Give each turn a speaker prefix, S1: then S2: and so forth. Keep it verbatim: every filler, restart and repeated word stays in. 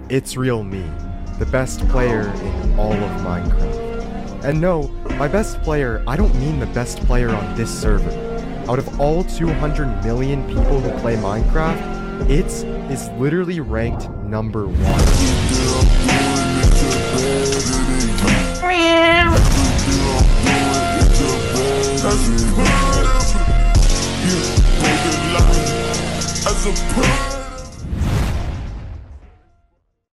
S1: It's Real Me, the best player in all of Minecraft. And no, by best player, I don't mean the best player on this server. Out of all two hundred million people who play Minecraft, it is literally ranked number one. As a